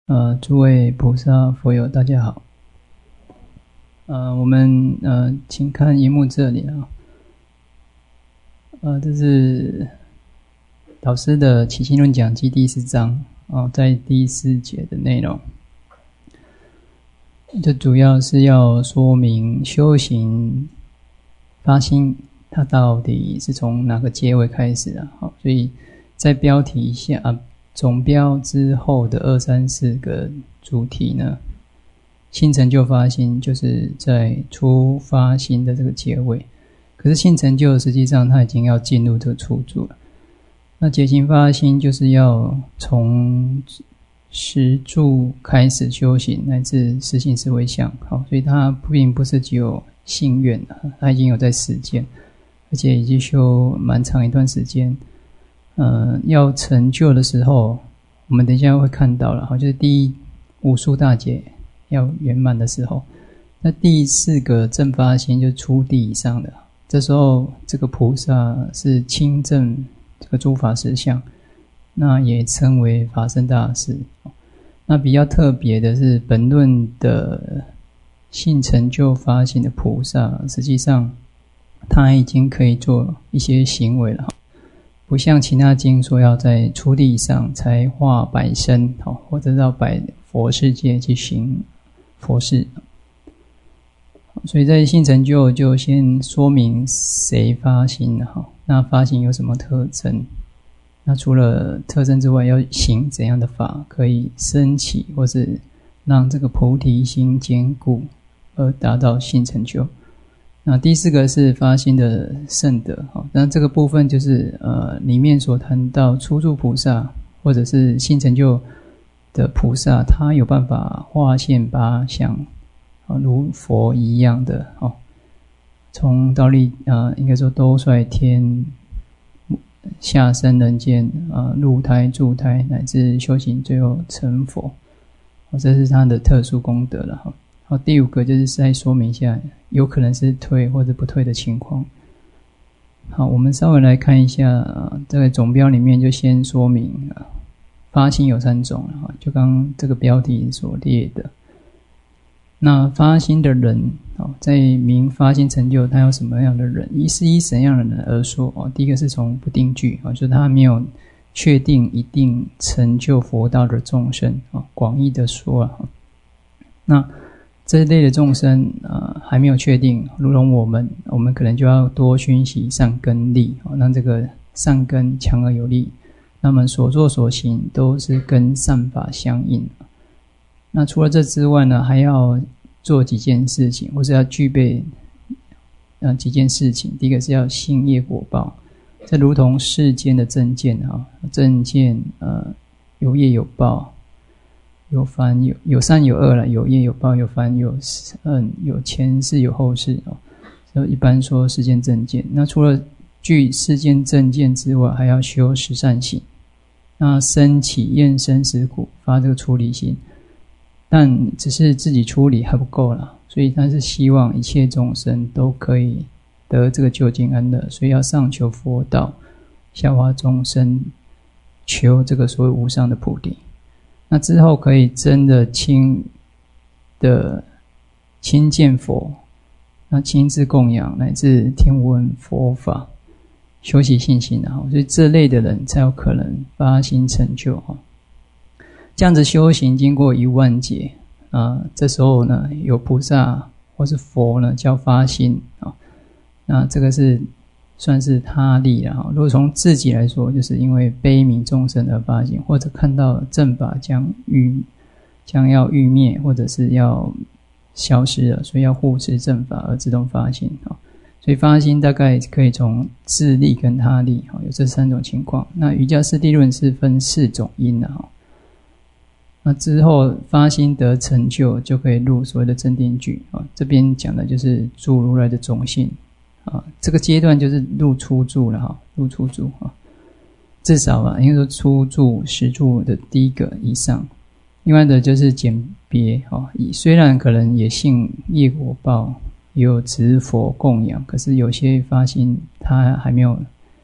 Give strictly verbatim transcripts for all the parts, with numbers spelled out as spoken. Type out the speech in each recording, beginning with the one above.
呃，诸位菩萨佛友，大家好。呃，我们呃，请看荧幕这里啊。呃，这是导师的起心论讲记第四章啊、呃，在第四节的内容。这主要是要说明修行发心，它到底是从哪个阶位开始啊？好，所以在标题下。啊总标之后的二三四个主题呢，心成就发心就是在初发心的这个结尾，可是心成就实际上它已经要进入这个初住了。那结行发心就是要从实住开始修行，乃至实行思维相。好，所以它并不是只有心愿，它已经有在实践，而且已经修蛮长一段时间。呃，要成就的时候，我们等一下会看到了，就是第一五术大劫要圆满的时候，那第四个正发心就是初地以上的，这时候这个菩萨是亲证这个诸法实相，那也称为法身大士。那比较特别的是，本论的性成就发心的菩萨，实际上他已经可以做一些行为了。不像其他经说要在初地上才化百身，或者到百佛世界去行佛事。所以在性成就就先说明谁发心，那发心有什么特征，那除了特征之外，要行怎样的法可以升起或是让这个菩提心坚固而达到性成就。那第四个是发心的圣德，那这个部分就是呃里面所谈到初住菩萨或者是性成就的菩萨，他有办法化现八相，如佛一样的哦，从倒立呃应该说兜率天下生人间呃入胎住胎乃至修行最后成佛，这是他的特殊功德了哈。好，第五个就是再说明一下有可能是退或者不退的情况。好，我们稍微来看一下、呃、这个总标里面就先说明、呃、发心有三种，就刚刚这个标题所列的。那发心的人、哦、在明发心成就他有什么样的人，一是依什么样的人而说、哦、第一个是从不定句、哦、就是他没有确定一定成就佛道的众生、哦、广义的说、啊、那这一类的众生呃还没有确定，如同我们我们可能就要多熏习善根力、哦、让这个善根强而有力，那么所作所行都是跟善法相应。那除了这之外呢，还要做几件事情，或是要具备呃几件事情。第一个是要信业果报，这如同世间的正见啊，正见呃有业有报，有凡有有善有恶了，有业有报，有凡有嗯有前世有后世哦。就一般说世间正见。那除了具世间正见之外，还要修十善行。那生起厌生死苦，发这个出离心。但只是自己处理还不够啦，所以他是希望一切众生都可以得这个究竟安乐，所以要上求佛道，下化众生，求这个所谓无上的菩提。那之后可以真的亲的亲见佛，那亲自供养乃至听闻佛法，修习信心啊，所以这类的人才有可能发心成就啊。这样子修行经过一万劫啊、呃，这时候呢有菩萨或是佛呢叫发心啊、哦，那这个是算是他力了哈。如果从自己来说，就是因为悲悯众生而发心，或者看到正法将欲将要欲灭，或者是要消失了，所以要护持正法而自动发心啊、哦。所以发心大概可以从自力跟他力啊、哦，有这三种情况。那瑜伽师地论是分四种因的哈。那之后发心得成就，就可以入所谓的正定句啊。这边讲的就是住如来的种性啊，这个阶段就是入初住了哈，入初住啊，至少啊，应该说初住、实住的第一个以上。另外的就是简别啊，虽然可能也信业果报，也有持佛供养，可是有些发心他还没有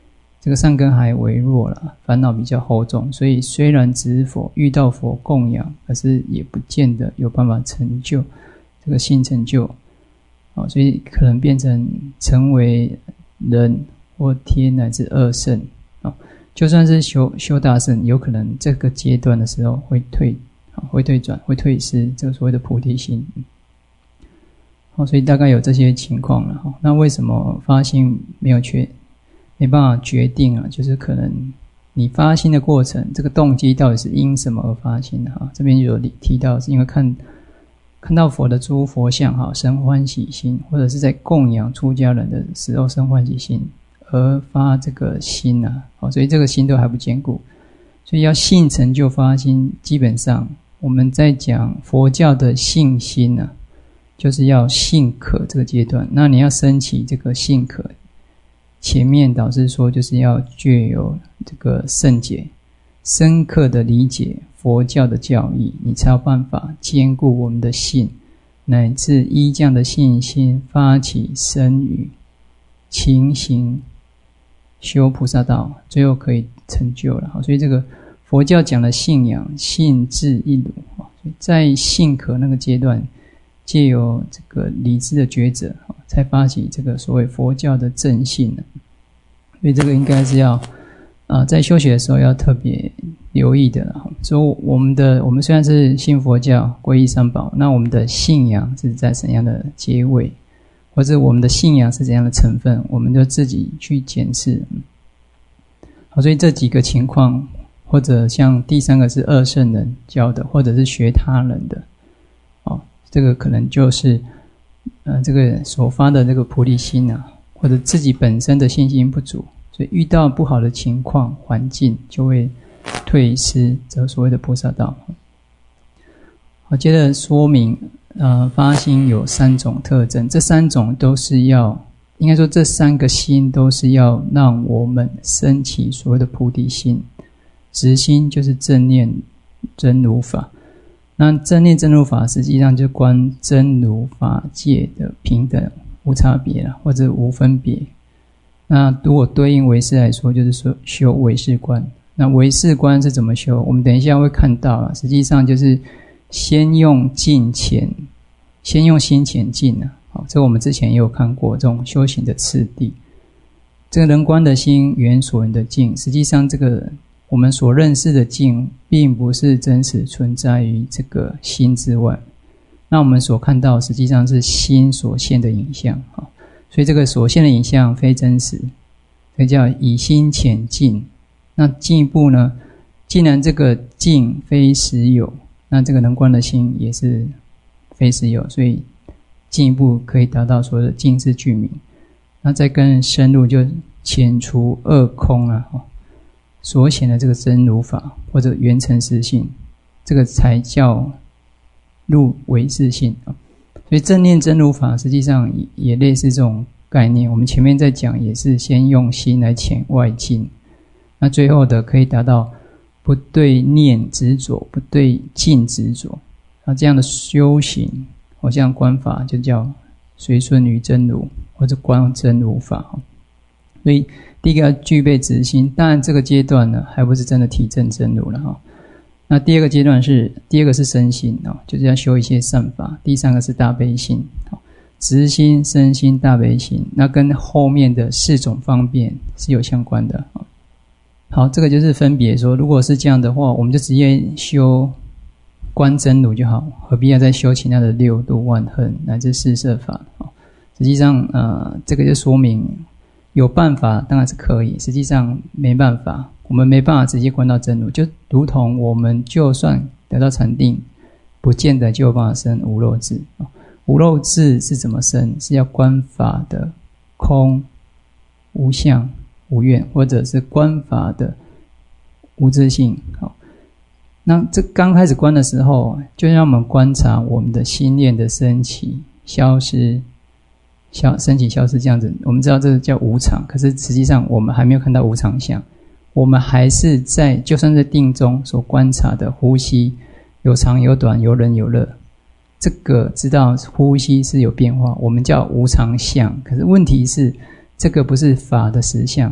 这个善根还微弱啦，烦恼比较厚重，所以虽然知佛遇到佛供养，可是也不见得有办法成就这个性成就，哦，所以可能变成成为人或天乃至二圣，哦，就算是修修大圣，有可能这个阶段的时候会退，哦，会退转，会退失这个所谓的菩提心。哦，所以大概有这些情况了。那为什么发心没有确没办法决定啊？就是可能你发心的过程，这个动机到底是因什么而发心的哈？这边有提到，是因为看看到佛的诸佛像哈，生欢喜心，或者是在供养出家人的时候生欢喜心而发这个心啊。好，所以这个心都还不坚固，所以要信成就发心，基本上我们在讲佛教的信心啊。就是要信可这个阶段，那你要升起这个信可，前面导师说就是要具有这个圣解，深刻的理解佛教的教义，你才有办法兼顾我们的信，乃至依这样的信心发起身语勤行修菩萨道，最后可以成就了。所以这个佛教讲的信仰信智一如，在信可那个阶段，藉由这个理智的觉者，才发起这个所谓佛教的正信。所以这个应该是要啊、呃，在修学的时候要特别留意的。所以我们的我们虽然是信佛教皈依三宝，那我们的信仰是在怎样的阶位，或者我们的信仰是怎样的成分，我们就自己去检视。好，所以这几个情况，或者像第三个是二圣人教的，或者是学他人的，哦，这个可能就是呃这个所发的这个菩提心啊，或者自己本身的信心不足，所以遇到不好的情况环境就会退失这所谓的菩萨道。好，接着说明呃发心有三种特征，这三种都是要应该说这三个心都是要让我们升起所谓的菩提心。直心就是正念真如法，那正念真如法实际上就观真如法界的平等无差别啦，或者无分别。那如果对应唯识来说，就是说修唯识观。那唯识观是怎么修？我们等一下会看到啦，实际上就是先用境前，先用心前境啊。好，这个我们之前也有看过这种修行的次第。这个人观的心缘所缘的境，实际上这个我们所认识的境并不是真实存在于这个心之外，那我们所看到实际上是心所现的影像，所以这个所现的影像非真实，所以叫以心遣境。那进一步呢，既然这个境非实有，那这个能观的心也是非实有，所以进一步可以达到所谓的境智具名。那再更深入就遣除二空啊，所显的这个真如法或者圆成实性，这个才叫入唯识性。所以正念真如法实际上也类似这种概念，我们前面在讲也是先用心来遣外境，那最后的可以达到不对念执着，不对境执着，那这样的修行好像观法就叫随顺于真如或者观真如法。所以第一个要具备直心，当然这个阶段呢还不是真的体证真如了哈。那第二个阶段是第二个是身心哦，就是要修一些善法。第三个是大悲心，直心、身心、大悲心，那跟后面的四种方便是有相关的。好，这个就是分别说，如果是这样的话，我们就直接修观真如就好，何必要再修其他的六度万恨乃至四摄法？实际上呃，这个就说明有办法当然是可以，实际上没办法，我们没办法直接观到真如，就如同我们就算得到禅定，不见得就有办法生无漏智。无漏智是怎么生？是要观法的空、无相、无愿，或者是观法的无自性。那这刚开始观的时候，就让我们观察我们的心念的升起、消失、消升起、消失这样子。我们知道这个叫无常，可是实际上我们还没有看到无常相，我们还是在就算在定中所观察的呼吸，有长有短，有冷有热。这个知道呼吸是有变化，我们叫无常相。可是问题是，这个不是法的实相，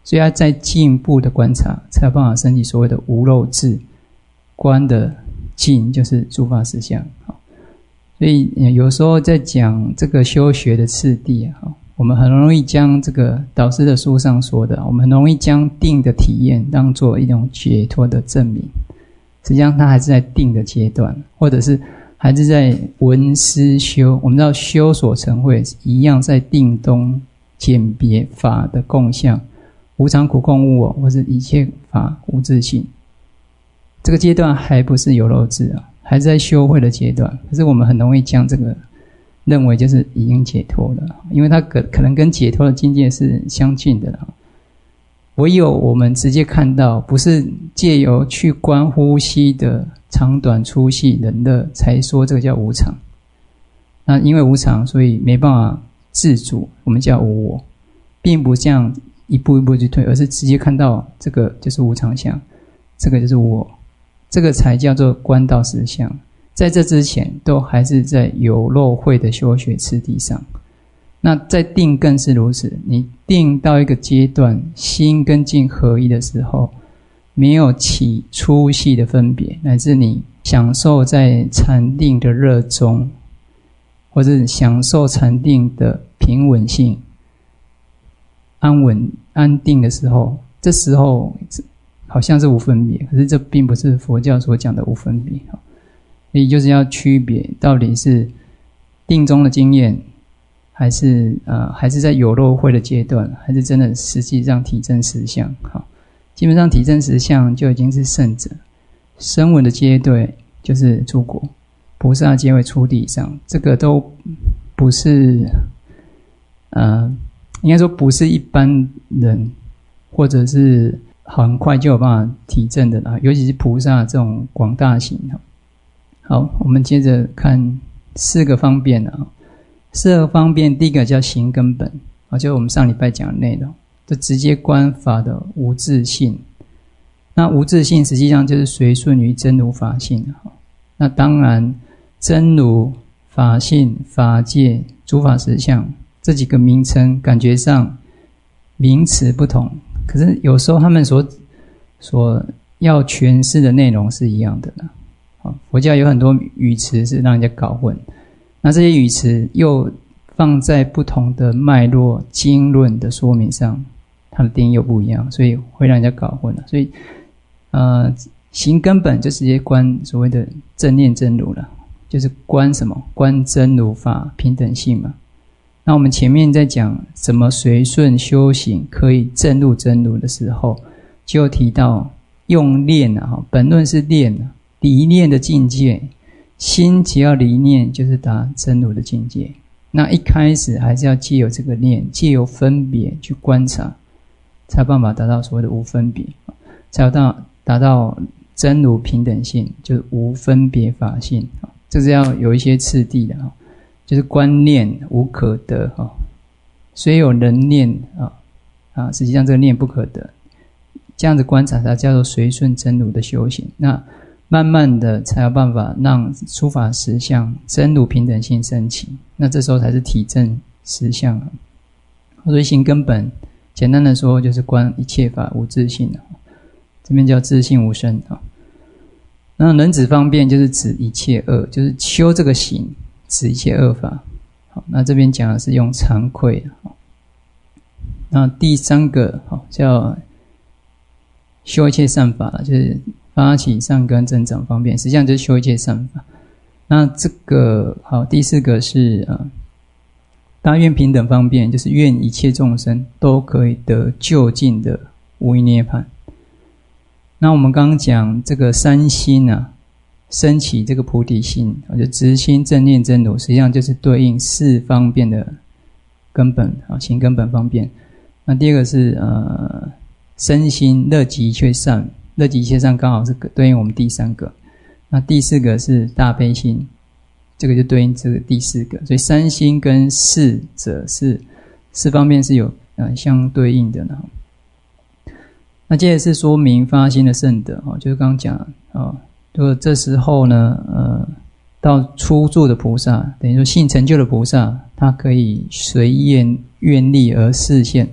所以要再进一步的观察，才有办法升起所谓的无漏智。观的境就是诸法实相。所以有时候在讲这个修学的次第啊，我们很容易将这个导师的书上说的，我们很容易将定的体验当作一种解脱的证明，实际上它还是在定的阶段，或者是还是在闻思修。我们知道修所成会一样在定中鉴别法的共相，无常苦空无我，或是一切法无自性。这个阶段还不是有漏智啊，还是在修慧的阶段。可是我们很容易将这个认为就是已经解脱了，因为它可可能跟解脱的境界是相近的了。唯有我们直接看到，不是借由去观呼吸的长短粗细冷热，才说这个叫无常。那因为无常，所以没办法自主，我们叫无我，并不这样一步一步去推，而是直接看到这个就是无常相，这个就是无我，这个才叫做观到实相。在这之前都还是在有漏慧的修学次第上。那在定更是如此，你定到一个阶段，心跟境合一的时候，没有起粗细的分别，乃至你享受在禅定的热衷，或者享受禅定的平稳性、安稳安定的时候，这时候好像是无分别，可是这并不是佛教所讲的无分别。所以就是要区别到底是定中的经验，还是呃还是在有漏慧的阶段，还是真的实际上体证实相。好，基本上体证实相就已经是圣者，声闻的阶段就是诸国，菩萨皆为初地以上，这个都不是呃应该说不是一般人或者是很快就有办法体证的啦，尤其是菩萨这种广大行。好，我们接着看四个方便啊。四个方便，第一个叫行根本啊，就是我们上礼拜讲的内容，就直接观法的无自性。那无自性实际上就是随顺于真如法性。那当然真如、法性、法界、诸法实相这几个名称感觉上名词不同，可是有时候他们所所要诠释的内容是一样的。佛教有很多语词是让人家搞混，那这些语词又放在不同的脉络经论的说明上，它的定义又不一样，所以会让人家搞混了。所以呃，行根本就直接观所谓的正念真如了，就是观什么？观真如法平等性嘛。那我们前面在讲怎么随顺修行可以证入真如的时候，就提到用念啊，本论是念啊，离念的境界，心只要离念就是达真如的境界。那一开始还是要借由这个念，借由分别去观察，才有办法达到所谓的无分别，才有到达到真如平等性，就是无分别法性。这是要有一些次第的，就是观念无可得，虽有人念啊，实际上这个念不可得，这样子观察它叫做随顺真如的修行。那慢慢的才有办法让诸法实相真如平等性升起，那这时候才是体证实相。所以行根本简单的说就是观一切法无自性，这边叫自性无生。那能指方便就是指一切恶，就是修这个行指一切恶法。好，那这边讲的是用惭愧。那第三个叫修一切善法，就是发起善根增长方便，实际上就是修一切善法。那这个好，第四个是呃大愿平等方便，就是愿一切众生都可以得究竟的无余涅槃。那我们刚刚讲这个三心啊，升起这个菩提心，就直心正念真如，实际上就是对应四方便的根本啊，行根本方便。那第二个是呃身心乐极一切善，乐极一切善刚好是对应我们第三个。那第四个是大悲心，这个就对应这个第四个。所以三心跟四者是四方面是有呃相对应的呢。那接着是说明发心的圣德，就是刚刚讲啊，如果这时候呢，呃，到初住的菩萨，等于说性成就的菩萨，他可以随愿愿力而示现，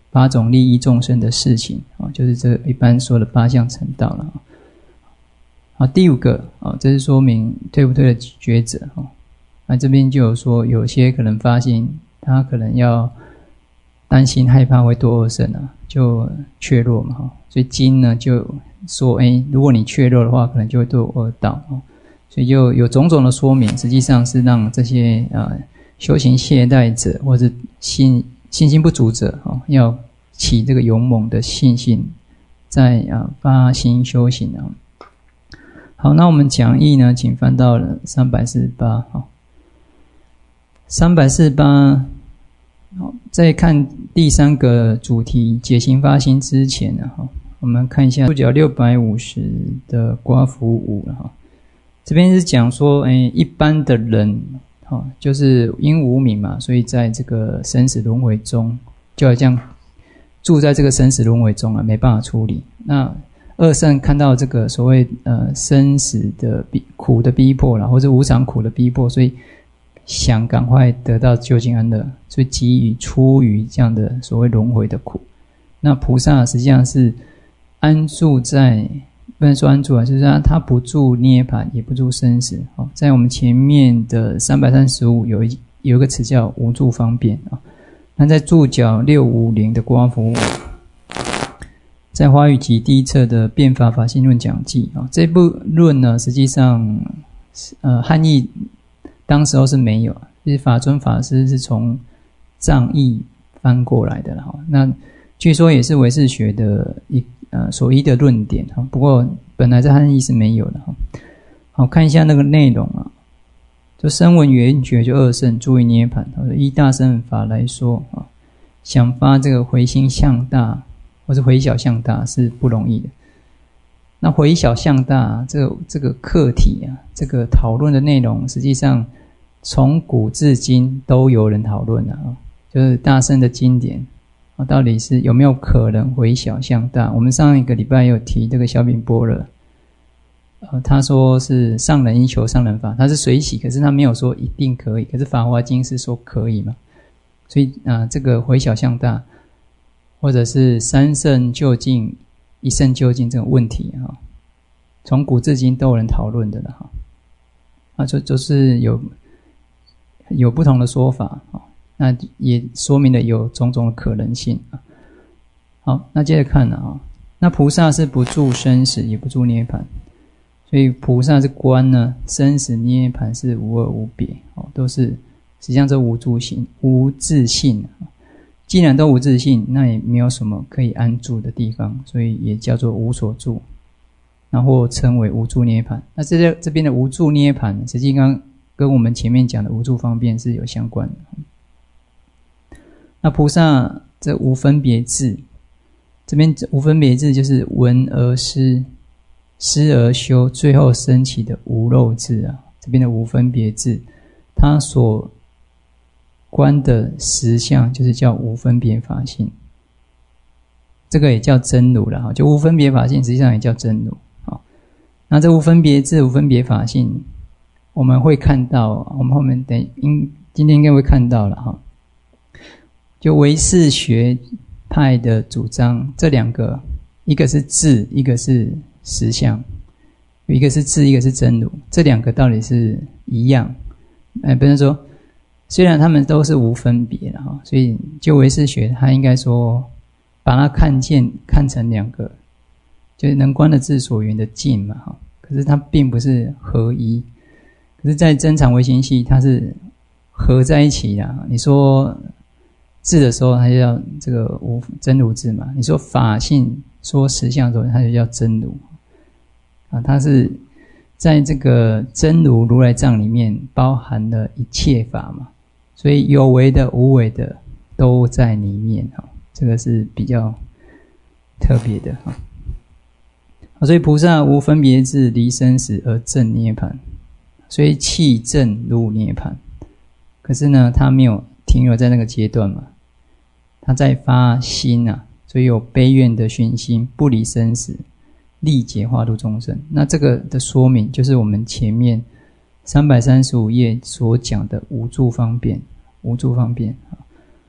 八种利益众生的事情啊，就是这一般说的八相成道了。好，第五个啊，这是说明退不退的抉择啊。那这边就有说，有些可能发心，他可能要担心害怕会堕恶圣啊，就怯弱嘛哈。所以经呢就说，哎，如果你怯弱的话，可能就会堕恶道啊。所以就有种种的说明，实际上是让这些啊修行懈怠者或者信信心不足者啊，要起这个勇猛的信心，在啊发心修行啊。好，那我们讲义呢，请翻到了三百四十八哈。三百四十八，好，在看第三个主题解行发心之前呢，哈，我们看一下注脚六百五十的刮符五了哈。这边是讲说，哎，一般的人，哈，就是因无明嘛，所以在这个生死轮回中，就好像住在这个生死轮回中啊，没办法处理。那二圣看到这个所谓呃生死的逼苦的逼迫啦，或者无常苦的逼迫，所以想赶快得到究竟安乐，所以急于出于这样的所谓轮回的苦。那菩萨实际上是安住在，不能说安住啊，就是他他不住涅槃，也不住生死。哦，在我们前面的三百三十五有一有一个词叫无住方便啊。那在注脚六五零的刮符，在华语集第一册的变法法性论讲记啊，这部论呢，实际上呃汉译当时候是没有，就是法尊法师是从藏译翻过来的哈。那据说也是唯识学的一呃所依的论点哈，不过本来在汉译是没有的哈。好，看一下那个内容啊，就声闻缘觉就二圣诸于涅槃，依大乘法来说啊，想发这个回心向大或是回小向大是不容易的。那回小向大这个这个课题啊，这个讨论的内容，实际上从古至今都有人讨论了啊，就是大乘的经典啊，到底是有没有可能回小向大？我们上一个礼拜有提这个小品般若，呃，他说是上人应求上人法，他是随喜，可是他没有说一定可以，可是法华经是说可以嘛，所以啊、呃，这个回小向大，或者是三圣究竟、一圣究竟这种问题哈，从古至今都有人讨论的了哈，啊，就就是有。有不同的说法，那也说明了有种种的可能性。好，那接着看了啊，那菩萨是不住生死，也不住涅槃，所以菩萨是观呢，生死涅槃是无二无别，都是实际上这无住性、无自性。既然都无自性，那也没有什么可以安住的地方，所以也叫做无所住，然后称为无住涅槃。那这这边的无住涅槃，实际上跟我们前面讲的无住方便是有相关的。那菩萨这无分别智，这边无分别智就是闻而思，思而修，最后升起的无漏智啊。这边的无分别智，它所观的实相就是叫无分别法性，这个也叫真如了哈。就无分别法性，实际上也叫真如。好，那这无分别智、无分别法性，我们会看到，我们后面等应今天应该会看到了哈。就唯识学派的主张，这两个，一个是智，一个是实相，一个是智，一个是真如，这两个到底是一样？哎，不是说，虽然他们都是无分别的哈，所以就唯识学，他应该说把它看见看成两个，就是能观的智所缘的境嘛哈。可是它并不是合一。可是在真常唯心系，它是合在一起的。你说智的时候，它就叫这个无真如智嘛；你说法性、说实相的时候，它就叫真如。啊，它是在这个真如如来藏里面包含了一切法嘛，所以有为的、无为的都在里面哈。这个是比较特别的哈。所以菩萨无分别智，离生死而证涅槃。所以气证入涅槃，可是呢，他没有停留在那个阶段嘛，他在发心啊，所以有悲愿的熏心，不离生死，力解化度众生。那这个的说明，就是我们前面三百三十五页所讲的无住方便，无住方便。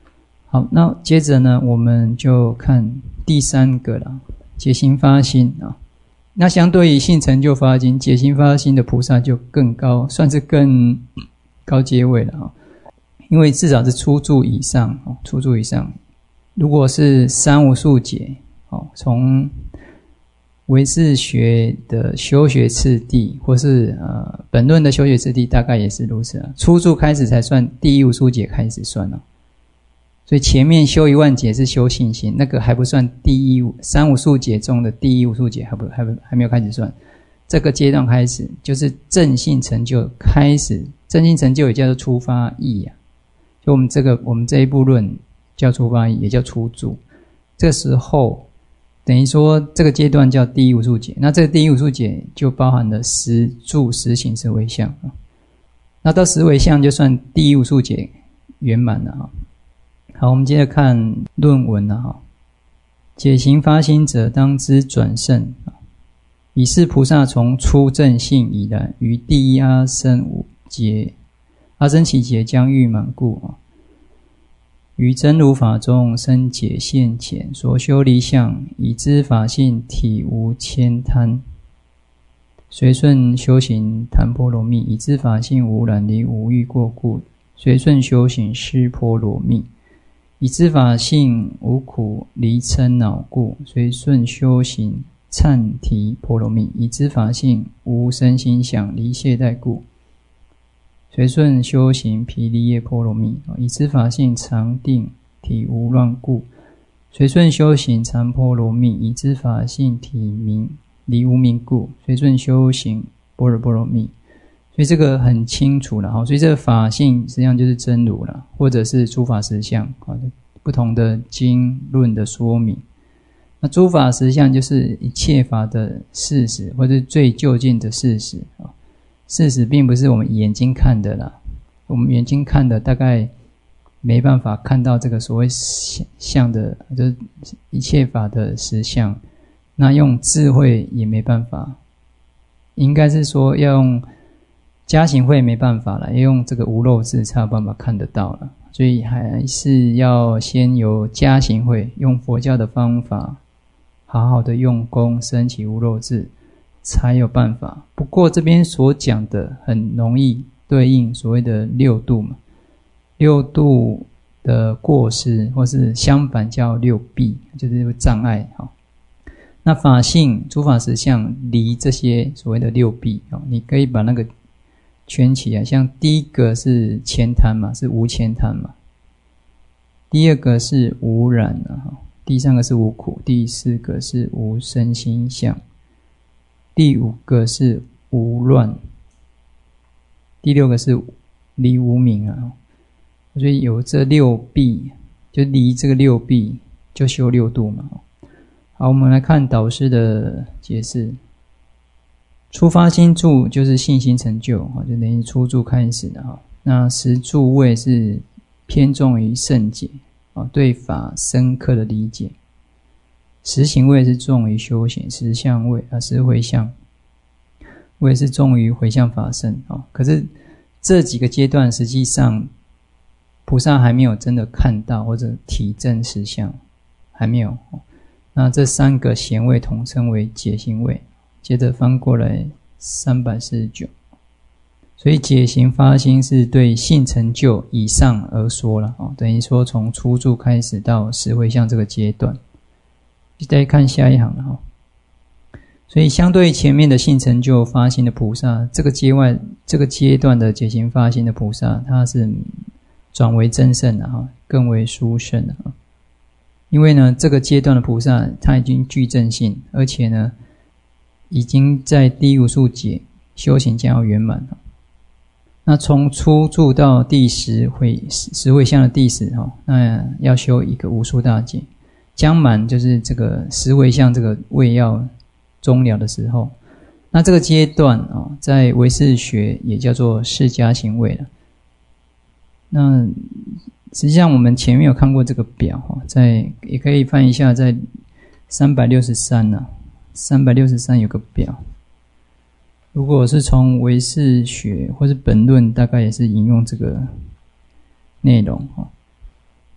好，那接着呢，我们就看第三个了，解行发心啊。那相对于性成就发心，解行发心的菩萨就更高，算是更高阶位了啊。因为至少是初住以上，初住以上。如果是三无数解，从唯识学的修学次第，或是呃本论的修学次第，大概也是如此啊。初住开始才算第一无数解开始算了。所以前面修一万劫是修信心，那个还不算第一三无数劫中的第一无数劫，还不还不还没有开始算。这个阶段开始就是正信成就开始，正信成就也叫做出发意啊。就我们这个我们这一部论叫出发意，也叫初住。这时候等于说这个阶段叫第一无数劫，那这个第一无数劫就包含了十住、十行、十回向啊。那到十回向就算第一无数劫圆满了哈。好，我们接着看论文了哈。解行发心者，当知转胜。以是菩萨从初正性以来，于第一阿僧五劫、阿僧祇劫将欲满故啊，于真如法中生解现前，所修离相，以知法性体无牵贪，随顺修行谈波罗蜜，以知法性无染离无欲过故，随顺修行施波罗蜜。以知法性无苦离嗔恼故，随顺修行忏提波罗蜜；以知法性无身心想离懈怠故，随顺修行毗梨耶波罗蜜；以知法性常定体无乱故，随顺修行禅波罗蜜；以知法性体明离无明故，随顺修行般若波罗蜜。所以这个很清楚了哈，所以这个法性实际上就是真如了，或者是诸法实相啊，不同的经论的说明。那诸法实相就是一切法的事实，或者是最究竟的事实啊。事实并不是我们眼睛看的啦，我们眼睛看的大概没办法看到这个所谓相的，就是一切法的实相。那用智慧也没办法，应该是说要用加行慧没办法了，要用这个无漏智才有办法看得到了，所以还是要先由加行慧，用佛教的方法，好好的用功升起无漏智，才有办法。不过这边所讲的很容易对应所谓的六度嘛，六度的过失，或是相反叫六弊，就是障碍哈。那法性诸法实相离这些所谓的六弊，你可以把那个圈起来，像第一个是牵贪嘛，是无牵贪嘛；第二个是无染啊，第三个是无苦；第四个是无身心相；第五个是无乱；第六个是离无明啊。所以有这六弊，就离这个六弊，就修六度嘛。好，我们来看导师的解释。初发心住就是信心成就，就等于初住开始的。那十住位是偏重于圣解，对法深刻的理解。十行位是重于修行，十相位啊，十回向位是重于回向法身。可是这几个阶段实际上菩萨还没有真的看到或者体证实相，还没有。那这三个贤位统称为解行位。接着翻过来三百四十九，所以解行发心是对性成就以上而说了，哦，等于说从初住开始到十回向这个阶段。再看下一行了哈。所以相对于前面的性成就发心的菩萨，这个阶外这个阶段的解行发心的菩萨，他是转为真圣了哈，更为殊胜了哈。因为呢，这个阶段的菩萨他已经具正性，而且呢已经在第一无数劫修行将要圆满了。那从初住到第十回十回向的第十，那要修一个无数大劫，将满就是这个十回向这个位要终了的时候。那这个阶段在唯识学也叫做释迦行位了。那实际上我们前面有看过这个表，在也可以翻一下，在三百六十三呢。三百六十三有个表，如果是从唯识学或是本论，大概也是引用这个内容。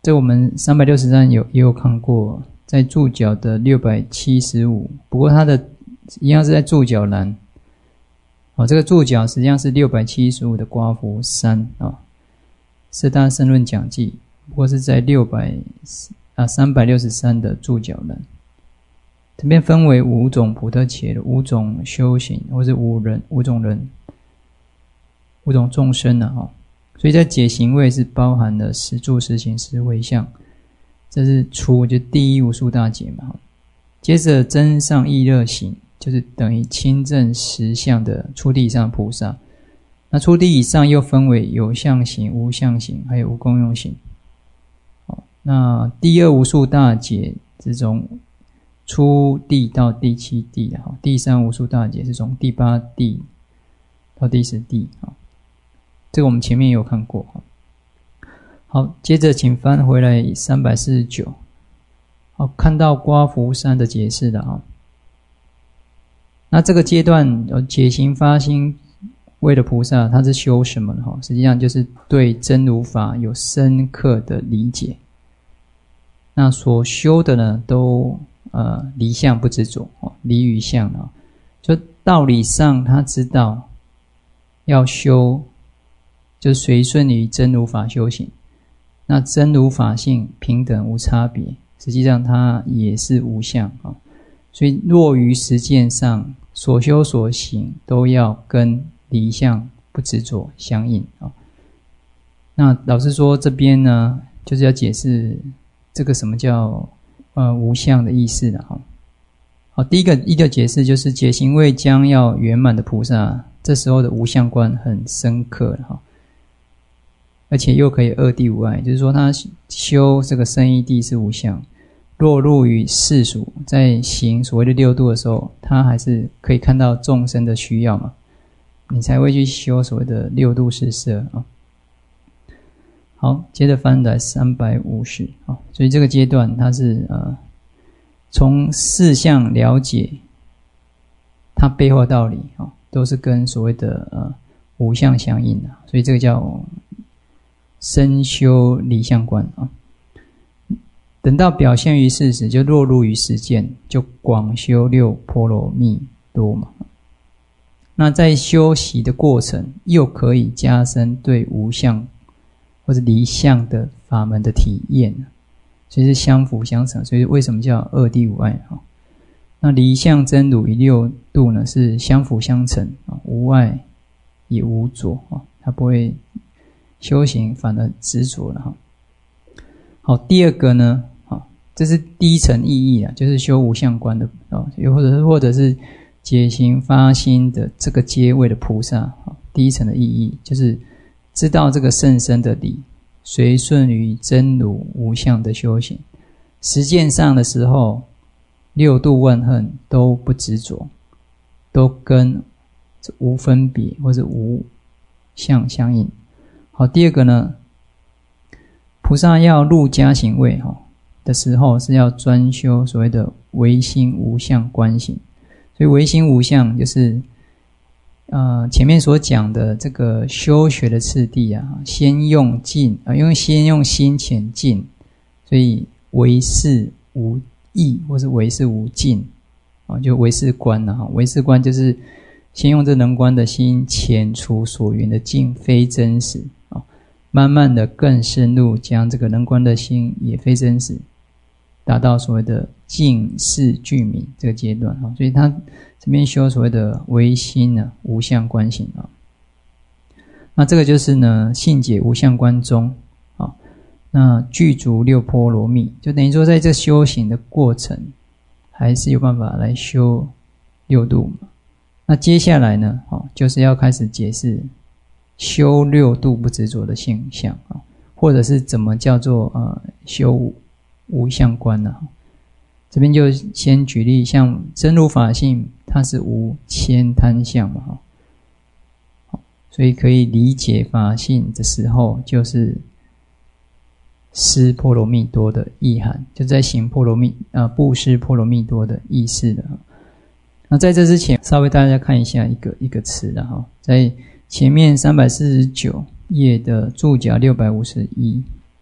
这我们三百六十三有也有看过，在注脚的六百七十五，不过它的一样是在注脚栏。哦，这个注脚实际上是六百七十五的刮符三啊，《四大圣论讲记》，不过是在六百啊三百六十三的注脚栏。这边分为五种普特伽的五种修行，或是五人五种人五种众生啊，哈，所以在解行位是包含了十住十行十回向，这是初就第一无数大劫嘛。接着增上意乐行，就是等于亲证十相的初地以上的菩萨。那初地以上又分为有相行、无相行，还有无功用行。好，那第二无数大劫之中，初地到第七地，哈，第三无数大劫是从第八地到第十地，哈，这个我们前面也有看过。好，接着请翻回来三百四十九。好，看到刮符三的解释了啊。那这个阶段有解行发心位的菩萨，他是修什么呢？实际上就是对真如法有深刻的理解。那所修的呢，都呃离相不执着，离于相啊。就道理上他知道要修，就随顺于真如法修行。那真如法性平等无差别，实际上它也是无相啊。所以若于实践上所修所行都要跟离相不执着相应啊。那老师说这边呢，就是要解释这个什么叫呃无相的意思了哈。好，第一个一个解释就是解行位将要圆满的菩萨，这时候的无相观很深刻了哈。而且又可以二谛无碍，就是说他修这个圣义谛是无相，落入于世俗，在行所谓的六度的时候，他还是可以看到众生的需要嘛，你才会去修所谓的六度四摄啊。好，接着翻来三百五十啊，所以这个阶段它是呃从四项了解它背后的道理啊，都是跟所谓的呃无相相应的，所以这个叫深修离相观啊。等到表现于事实，就落入于实践，就广修六波罗蜜多嘛。那在修习的过程，又可以加深对无相或者离相的法门的体验，所以是相辅相成。所以为什么叫二谛无碍啊？那离相真如与六度呢，是相辅相成啊，无碍也无着啊，它不会修行反而执着了哈。好，第二个呢，好，这是第一层意义啊，就是修无相观的啊，又或者是或者是解行发心的这个阶位的菩萨，第一层的意义就是知道这个甚深的理，随顺于真如无相的修行。实践上的时候，六度万恨都不执着，都跟无分别或者无相相应。好，第二个呢，菩萨要入家行位的时候，是要专修所谓的唯心无相观行。所以唯心无相就是呃前面所讲的这个修学的次第啊，先用静啊，因为先用心浅静，所以唯识无意或是唯识无静啊，就唯识观啊，唯识观就是先用这能观的心遣除所缘的境非真实啊，慢慢的更深入将这个能观的心也非真实，达到所谓的净视具名这个阶段啊，所以他这边修所谓的唯心呢无相观行啊，那这个就是呢信解无相观中啊，那具足六波罗蜜，就等于说在这修行的过程，还是有办法来修六度嘛。那接下来呢，哦，就是要开始解释修六度不执着的现象啊，或者是怎么叫做呃修无相观呢？这边就先举例，像真如法性，它是无牵贪相嘛，所以可以理解法性的时候，就是施波罗蜜多的意涵，就在行波罗蜜啊布施波罗蜜多的意思了。那在这之前，稍微大家看一下一个一个词了哈，在前面三百四十九页的注脚六百五十一，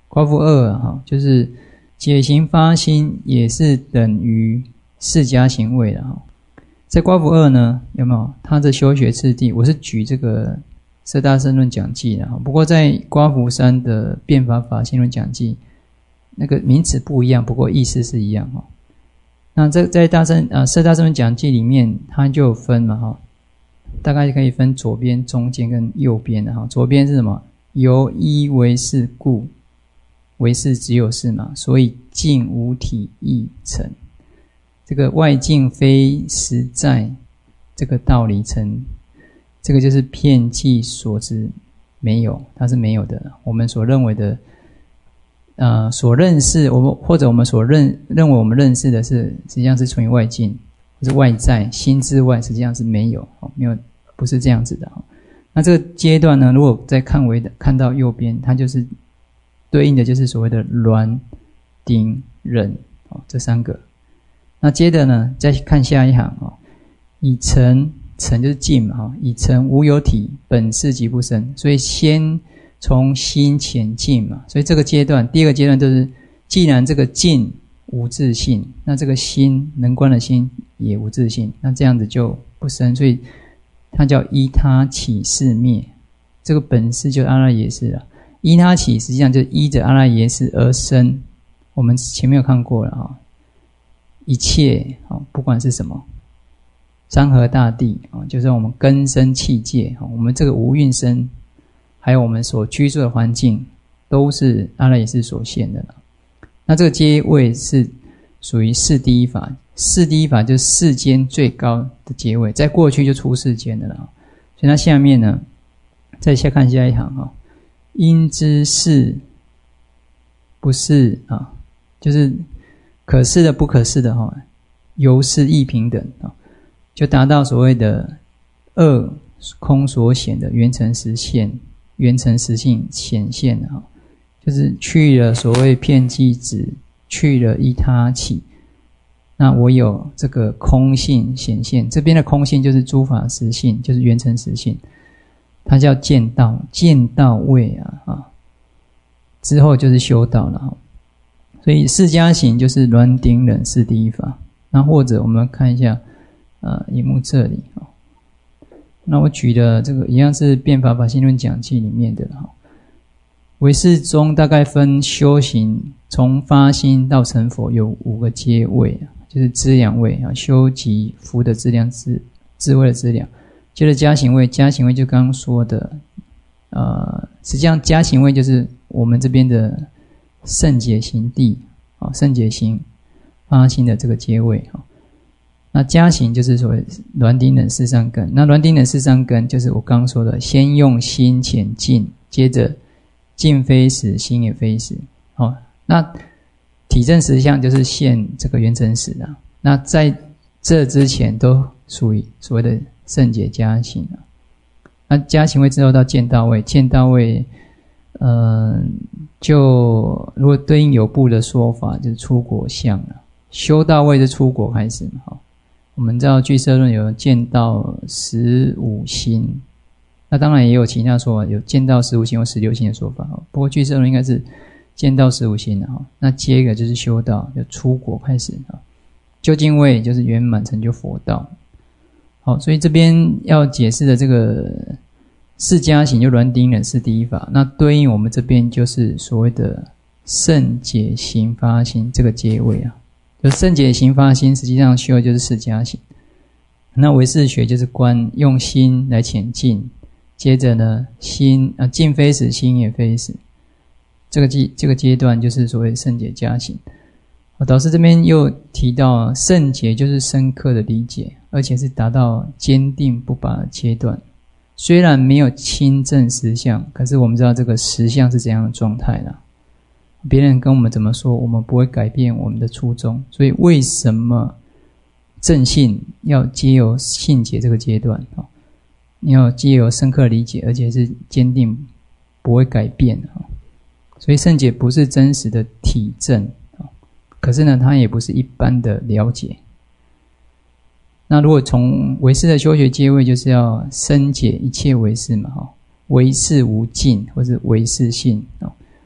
刮夫二哈，就是解行发心也是等于释迦行位的哈。在刮夫二呢，有没有他的修学次第？我是举这个色大乘论讲记的哈。不过在刮夫三的变法法性论讲记，那个名词不一样，不过意思是一样哈。那在在大乘啊色大乘论讲记里面，它就有分嘛哈，大概可以分左边、中间跟右边的哈。左边是什么？由一为是故，为是只有是嘛，所以境无体亦成。这个外境非实在，这个道理成，这个就是遍计所知没有，它是没有的。我们所认为的，呃，所认识我们或者我们所认认为我们认识的是，实际上是存于外境，是外在心之外，实际上是没有，没有，不是这样子的。那这个阶段呢，如果再看为的看到右边，它就是对应的就是所谓的鸾、顶、忍这三个。那接着呢，再看下一行哦，以成成就是境嘛，以成无有体，本是即不生，所以先从心前境嘛，所以这个阶段，第二个阶段就是，既然这个境无自性，那这个心能观的心也无自性，那这样子就不生，所以它叫依他起是灭，这个本是就是阿赖耶识了。依他起实际上就依着阿赖耶识而生，我们前面有看过了啊，一切啊，不管是什么，山河大地啊，就是我们根生器界，我们这个无蕴身，还有我们所居住的环境，都是阿赖耶识所现的了。那这个阶位是属于四第一法，四第一法就是世间最高的阶位，在过去就出世间的了。所以它下面呢，再下看下一行哈，因之是不是啊，就是可是的不可是的哈，由是亦平等啊，就达到所谓的二空所显的圆成实现、圆成实性显现哈，就是去了所谓遍计执，去了依他起，那我有这个空性显现，这边的空性就是诸法实性，就是圆成实性，它叫见道，见道位啊啊，之后就是修道了哈。所以释迦行就是鸾顶忍是第一法。那或者我们看一下呃荧幕这里哈，那我举的这个一样是变法法性论讲记里面的哈。唯识中大概分修行，从发心到成佛有五个阶位，就是资粮位啊，修集福的资粮、智智慧的资粮。接着加行位，加行位就刚刚说的，呃，实际上加行位就是我们这边的圣解行地啊，圣解行发心的这个阶位啊。那加行就是所谓鸾顶忍四善根，那鸾顶忍四善根就是我刚刚说的，先用心前进，接着境非实，心也非实。哦，那体证实相就是现这个圆成实的。那在这之前都属于所谓的圣解加行啊。那加行位之后到见道位，见道位，呃，就如果对应有部的说法，就是出果相了。修道位是出果开始嘛。好，我们知道俱舍论有见道十五心。那当然也有其他说法，有见到十五心或十六心的说法。不过俱舍论应该是见到十五心的。那接一个就是修道，就出果开始。究竟位就是圆满成就佛道。好，所以这边要解释的这个释迦行就鸾顶忍是第一法，那对应我们这边就是所谓的圣解行发心这个阶位啊。就圣解行发心实际上修的就是释迦行。那唯识学就是观用心来前进。接着呢，心啊，境非实，心也非实，这个阶这个阶段就是所谓圣解加行。导师这边又提到，圣解就是深刻的理解，而且是达到坚定不拔的阶段。虽然没有亲证实相，可是我们知道这个实相是怎样的状态啦。别人跟我们怎么说，我们不会改变我们的初衷。所以为什么正信要藉由信解这个阶段？你要藉由深刻理解，而且是坚定不会改变。所以圣解不是真实的体证，可是呢它也不是一般的了解。那如果从唯识的修学阶位，就是要深解一切唯识嘛，唯识无尽或是唯识性。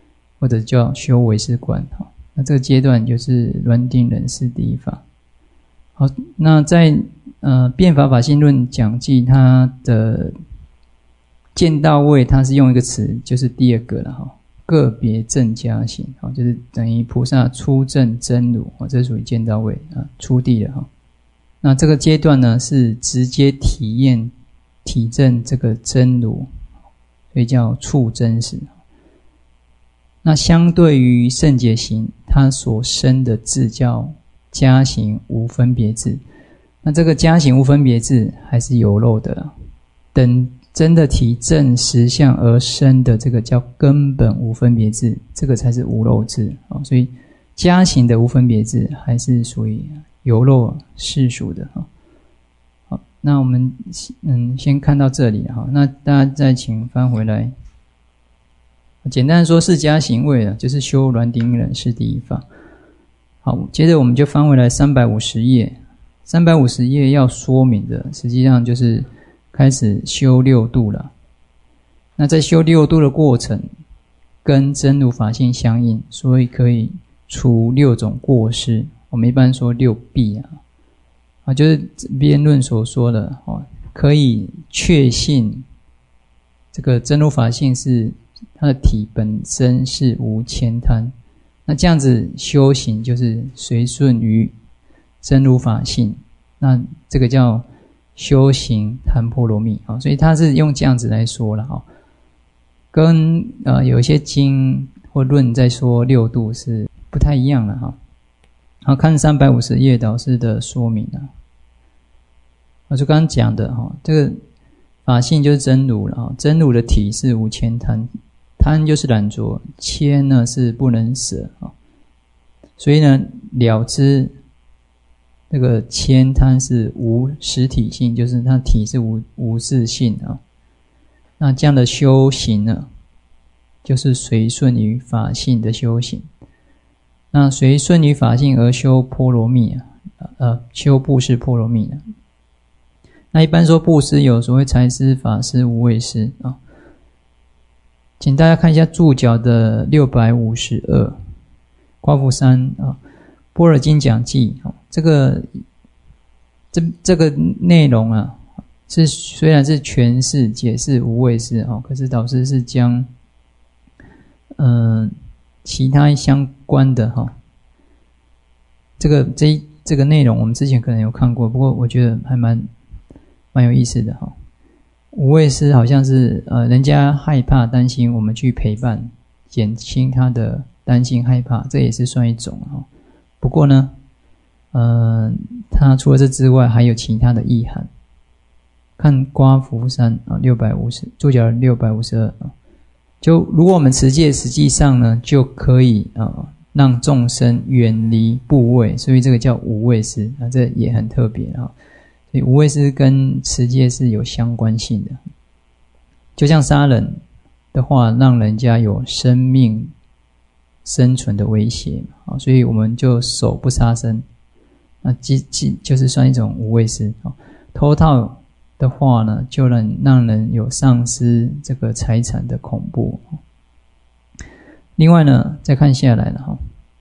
或者叫修唯识观。那这个阶段就是煖顶忍世第一法。好，那在呃变法法性论讲记，它的见到位，它是用一个词，就是第二个了哈，个别证加行，就是等于菩萨初证真如，这属于见到位啊，初地了哈。那这个阶段呢，是直接体验体证这个真如，所以叫触真实。那相对于圣解行，它所生的智叫加行无分别智。那这个加行无分别智还是有漏的啦，等真的体证实相而生的这个叫根本无分别智，这个才是无漏智。所以加行的无分别智还是属于有漏世俗的。好，那我们嗯先看到这里哈，那大家再请翻回来。简单的说是加行位了，就是修煖顶忍世第一法。好，接着我们就翻回来三百五十页。三百五十页要说明的，实际上就是开始修六度了。那在修六度的过程，跟真如法性相应，所以可以除六种过失。我们一般说六弊啊，啊，就是辩论所说的哦，可以确信这个真如法性是它的体本身是无愆贪。那这样子修行就是随顺于真如法性，那这个叫修行檀波罗蜜啊，所以他是用这样子来说了哈，跟呃有一些经或论在说六度是不太一样了哈。好，看三百五十页导师的说明啊，我就刚刚讲的哈，这个法性就是真如了哈，真如的体是无愆贪。贪就是懒着，愆呢是不能舍啊，所以呢了知这个愆贪是无实体性，就是它体是无无自性啊。那这样的修行呢，就是随顺于法性的修行。那随顺于法性而修波罗蜜啊，呃，修布施波罗蜜啊。那一般说布施有所谓财施、法施、无畏施啊。请大家看一下注脚的六百五十二，刮符三啊，般若经讲记，这个这这个内容啊，是虽然是诠释解释无畏施啊，可是导师是将嗯、呃、其他相关的哈，这个这这个内容我们之前可能有看过，不过我觉得还蛮蛮有意思的哈。无畏施好像是呃，人家害怕担心，我们去陪伴，减轻他的担心害怕，这也是算一种哈。不过呢，呃，它除了这之外，还有其他的意涵。看刮符三啊，六百五十注脚六百五十二啊，就如果我们持戒，实际上呢，就可以啊、呃，让众生远离怖畏，所以这个叫无畏施啊，这也很特别啊。所以无畏施跟持戒是有相关性的，就像杀人的话，让人家有生命生存的威胁，所以我们就守不杀生，那即即就是算一种无畏施。偷盗的话呢，就能让人有丧失这个财产的恐怖。另外呢，再看下来了哈，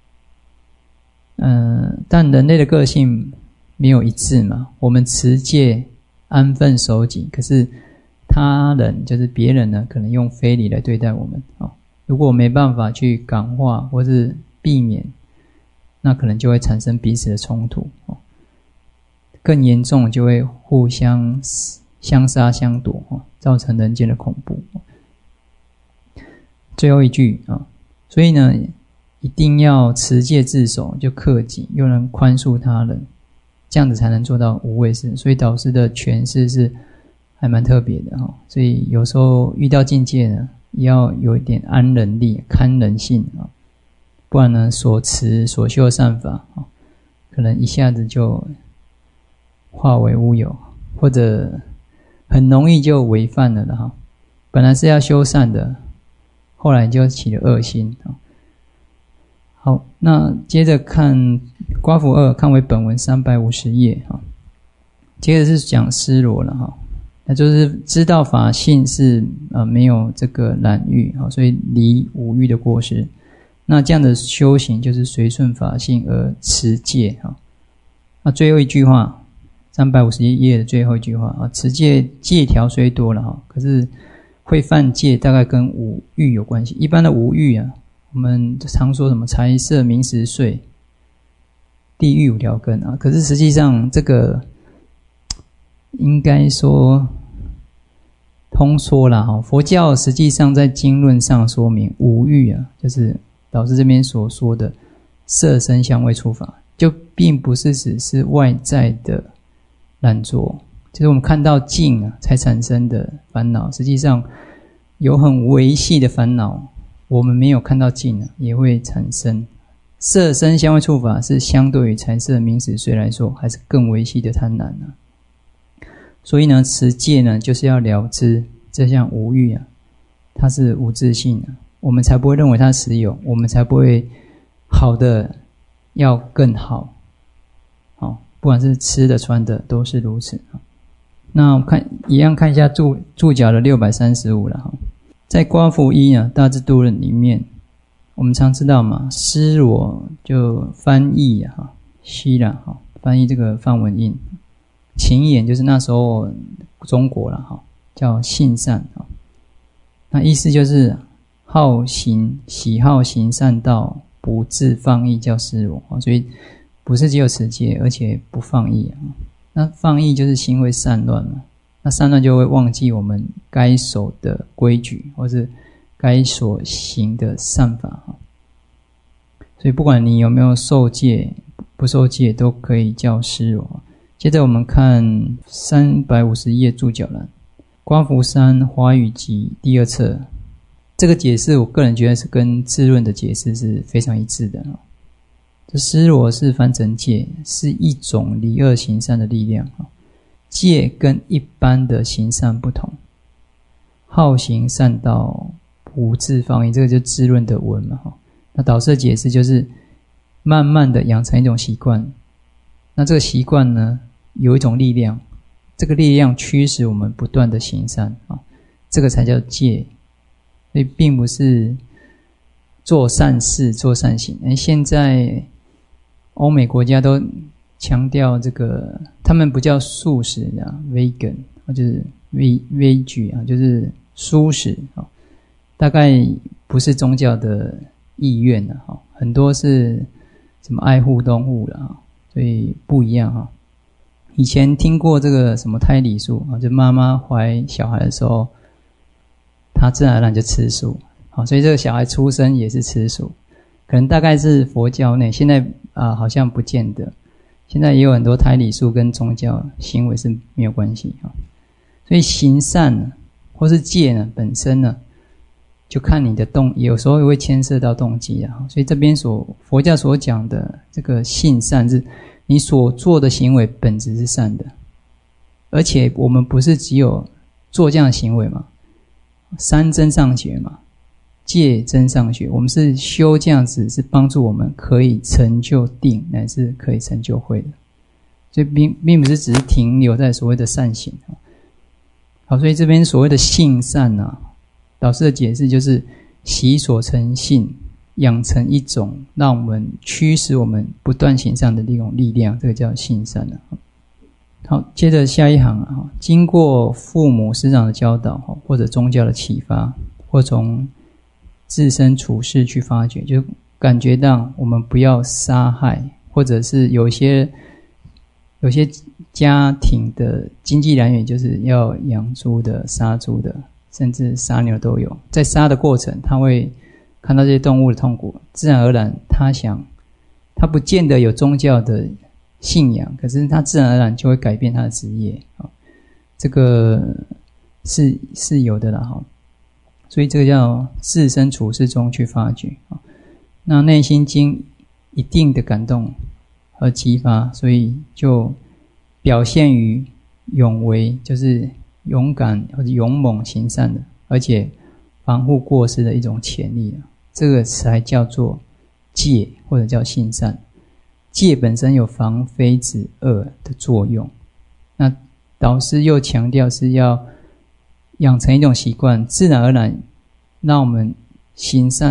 嗯，但人类的个性没有一致嘛，我们持戒安分守己，可是他人就是别人呢，可能用非礼来对待我们啊。如果没办法去感化或是避免，那可能就会产生彼此的冲突，更严重就会互相相杀相夺，造成人间的恐怖。最后一句啊，所以呢，一定要持戒自守，就克己，又能宽恕他人。这样子才能做到无畏施，所以导师的诠释是还蛮特别的哈。所以有时候遇到境界呢，也要有一点安忍力、堪人性啊，不然呢，所持所修善法啊，可能一下子就化为乌有，或者很容易就违犯了的哈。本来是要修善的，后来就起了恶心啊。好，那接着看刮符二，看为本文三百五十页哈。接着是讲尸罗了哈，那就是知道法性是呃没有这个染欲哈，所以离五欲的过失。 那这样的修行就是随顺法性而持戒啊。那最后一句话，三百五十一页的最后一句话啊，持戒戒条虽多了哈，可是会犯戒大概跟五欲有关系。一般的五欲啊，我们常说什么财色名食睡、地狱五条根啊，可是实际上这个应该说通说啦哈。佛教实际上在经论上说明五欲啊，就是导师这边所说的色声香味触法，就并不是只是外在的懒惰，就是我们看到境啊才产生的烦恼。实际上有很微细的烦恼，我们没有看到境啊，也会产生。色声香味触法是相对于财色名食睡来说，还是更微细的贪婪啊。所以呢，持戒呢，就是要了知这项无欲啊，它是无自性啊，我们才不会认为它实有，我们才不会好的要更好。好，不管是吃的穿的都是如此啊。那我们看一样看一下注注脚的六百三十五了哈。在刮符一啊大智度论里面，我们常知道嘛，师罗就翻译啊哈，西啦哈，翻译这个梵文印。秦眼就是那时候中国了哈，叫性善哈。那意思就是好行喜好行善道，不自放逸叫师罗，所以不是只有持戒，而且不放逸啊。那放逸就是心会散乱嘛，那散乱就会忘记我们该守的规矩，或是该所行的善法哈。所以不管你有没有受戒不受戒，都可以叫师罗。接着我们看三百五十页注脚栏，刮符三华语集第二册，这个解释我个人觉得是跟智论的解释是非常一致的。这师罗是翻成戒，是一种离恶行善的力量。戒跟一般的行善不同，好行善道，不自放逸，这个就是智论的文嘛。那导师的解释就是慢慢的养成一种习惯，那这个习惯呢有一种力量，这个力量驱使我们不断的行善啊，这个才叫戒。所以并不是做善事做善行。现在欧美国家都强调这个，他们不叫素食啊 vegan， 就是 veg 啊，就是蔬食啊，大概不是宗教的意愿啊，很多是什么爱护动物啦，所以不一样哈。以前听过这个什么胎里素啊，就妈妈怀小孩的时候，她自然而然就吃素，好，所以这个小孩出生也是吃素，可能大概是佛教内，现在啊好像不见得，现在也有很多胎里素跟宗教行为是没有关系哈。所以行善呢，或是戒呢，本身呢，就看你的动，有时候也会牵涉到动机啊。所以这边所佛教所讲的这个性善，是你所做的行为本质是善的，而且我们不是只有做这样的行为嘛，三真上学嘛，戒真上学，我们是修这样子，是帮助我们可以成就定，乃至可以成就慧的。所以并并不是只是停留在所谓的善行。好，所以这边所谓的性善啊，导师的解释就是习所成性，养成一种让我们驱使我们不断行善的一种力量，这个叫性善啊。好，接着下一行啊，经过父母师长的教导，或者宗教的启发，或从自身处事去发掘，就感觉到我们不要杀害，或者是有一些有些家庭的经济来源就是要养猪的、杀猪的，甚至杀牛都有。在杀的过程，他会看到这些动物的痛苦，自然而然他想，他不见得有宗教的信仰，可是他自然而然就会改变他的职业，这个是是有的啦哈。所以这个叫自身处事中去发掘，那内心经一定的感动和激发，所以就表现于勇为，就是勇敢或者勇猛行善的，而且防护过失的一种潜力，这个才叫做戒，或者叫性善。戒本身有防非止恶的作用，那导师又强调是要养成一种习惯，自然而然让我们行善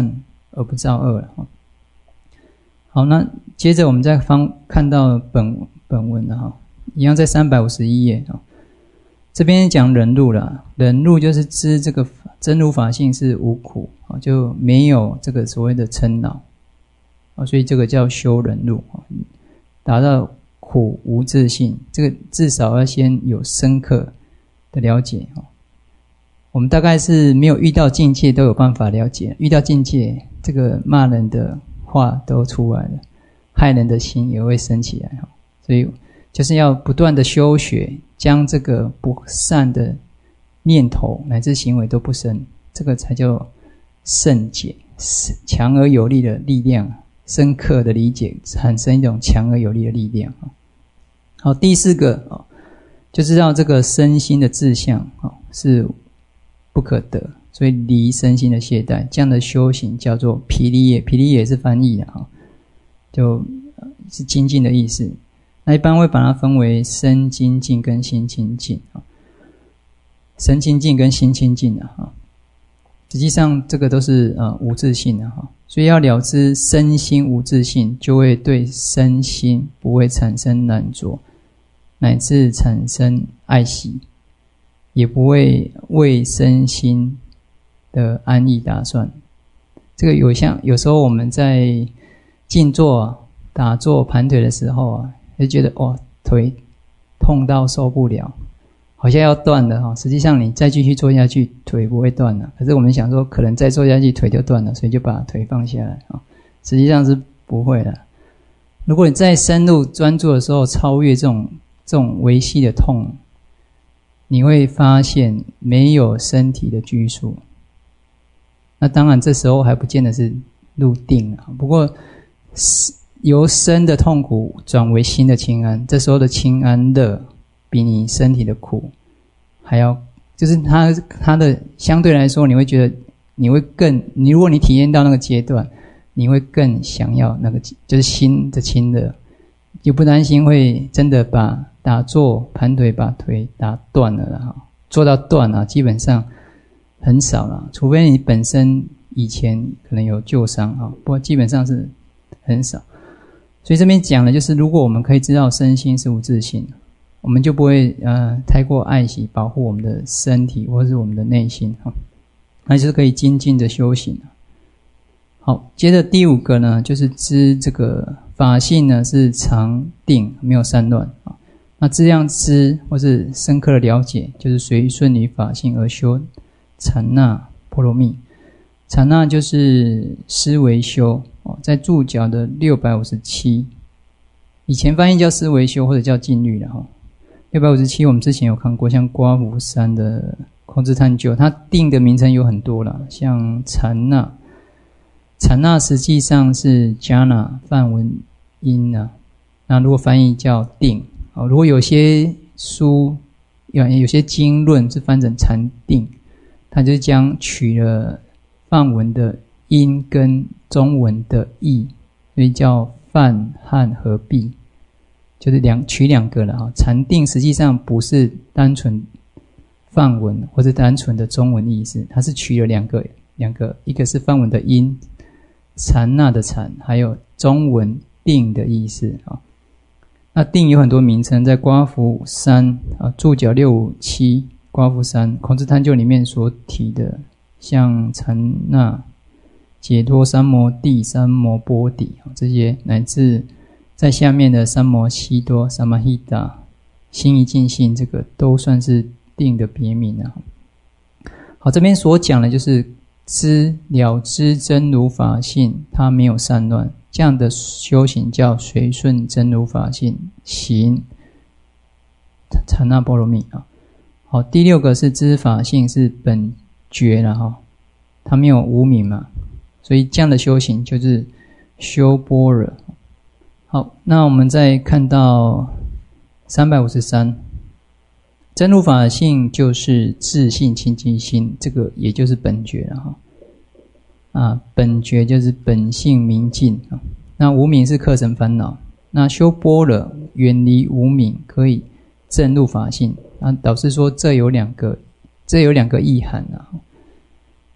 而不造恶了。好，那接着我们再方看到本本文了哈，一样在三百五十一页啊。这边讲忍辱了，忍辱就是知这个真如法性是无苦啊，就没有这个所谓的嗔恼啊，所以这个叫修忍辱啊，达到苦无自性，这个至少要先有深刻的了解啊。我们大概是没有遇到境界都有办法了解，遇到境界这个骂人的话都出来了，害人的心也会升起来哈，所以就是要不断的修学，将这个不善的念头乃至行为都不生，这个才叫圣解，强而有力的力量，深刻的理解产生一种强而有力的力量。好，第四个就知道这个身心的志向是不可得，所以离身心的懈怠，这样的修行叫做毗梨耶，毗梨耶是翻译的哈，就是精进的意思。那一般会把它分为身精进跟心清净啊，身清净跟心清净啊，实际上这个都是呃无自性的哈，所以要了知身心无自性，就会对身心不会产生难着，乃至产生爱惜，也不会为身心的安逸打算。这个有像有时候我们在静坐打坐盘腿的时候啊，就觉得哇腿痛到受不了，好像要断了哈。实际上你再继续做下去，腿不会断了。可是我们想说，可能再做下去腿就断了，所以就把腿放下来啊。实际上是不会的。如果你在深入专注的时候，超越这种这种微细的痛，你会发现没有身体的拘束。那当然，这时候还不见得是入定啊。不过由身的痛苦转为心的轻安，这时候的轻安乐比你身体的苦还要，就是它它的相对来说，你会觉得你会更，你如果你体验到那个阶段，你会更想要那个，就是心的轻乐，就不担心会真的把打坐盘腿把腿打断了啦，做到断了，基本上很少啦，除非你本身以前可能有旧伤啊，不过基本上是很少。所以这边讲的就是，如果我们可以知道身心是无自性，我们就不会呃太过爱惜保护我们的身体或是我们的内心哈，那就是可以精进的修行。好，接着第五个呢，就是知这个法性呢是常定，没有散乱啊。那这样知或是深刻的了解，就是随顺于法性而修禅那波罗蜜。禅那就是思维修，在注脚的六百五十七，以前翻译叫思维修或者叫静虑了哈。六百五十七我们之前有看过，像刮胡山的空智探究，它定的名称有很多啦，像禅那，禅那实际上是 jhana 梵文音啊，那如果翻译叫定，如果有些书有有些经论是翻成禅定，它就将取了梵文的音跟中文的义，所以叫梵汉合璧，就是两取两个了哈。禅定实际上不是单纯梵文或是单纯的中文意思，它是取了两个两个，一个是梵文的音，禅那的禅，还有中文定的意思啊。那定有很多名称，在刮胡山啊注脚六五七刮胡山孔智探究里面所提的，像禅那、解脱三摩地、三摩波底这些，乃至在下面的三摩悉多、萨玛希达、心一净性，这个都算是定的别名啊。好，这边所讲的就是知了知真如法性，它没有散乱，这样的修行叫随顺真如法性行禅那波罗蜜啊。好，第六个是知法性是本觉了哈，它没有无明嘛，所以这样的修行就是修般若。好，那我们再看到三百五十三，真如法性就是自性清净心，这个也就是本觉了哈。啊，本觉就是本性明净啊。那无明是客尘烦恼，那修般若远离无明，可以证入法性。那导师说这有两个，这有两个意涵啊。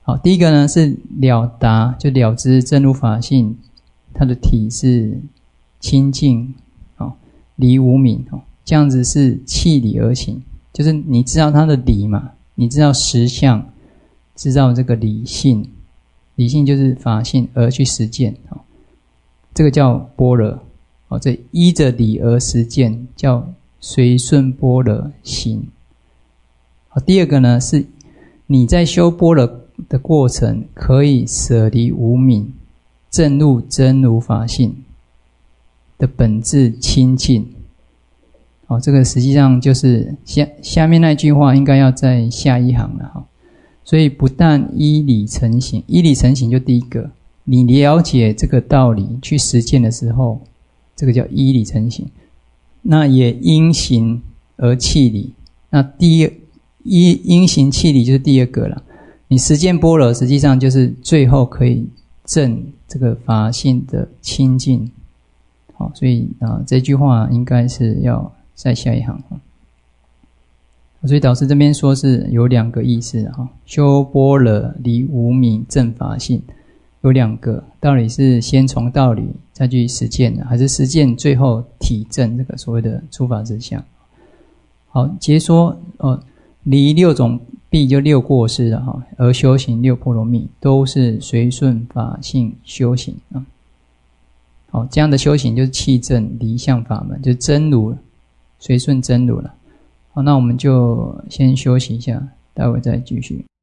好，第一个呢是了达，就了知真如法性，它的体是清净，哦，离无明，哦，这样子是弃理而行，就是你知道它的理嘛，你知道实相，知道这个理性，理性就是法性而去实践，哦，这个叫般若，哦，这依着理而实践叫随顺般若行。好，第二个呢是你在修般若的过程可以舍离无明，证入真如法性的本质清净。好，这个实际上就是下下面那句话应该要在下一行了哈。所以不但依理成行，依理成行就第一个，你了解这个道理去实践的时候，这个叫依理成行。那也因行而弃理，那第一因因行弃理就是第二个了。你实践般若，实际上就是最后可以证这个法性的清净。好，所以啊，这句话应该是要在下一行。所以导师这边说是有两个意思哈，修般若离无明证法性有两个，到底是先从道理再去实践的，还是实践最后体证这个所谓的诸法实相？好，结说呃，离六种弊就六过失了哈，而修行六波罗蜜都是随顺法性修行啊。好，这样的修行就是弃证离相法门，就是真如，随顺真如了。好，那我们就先休息一下，待会再继续。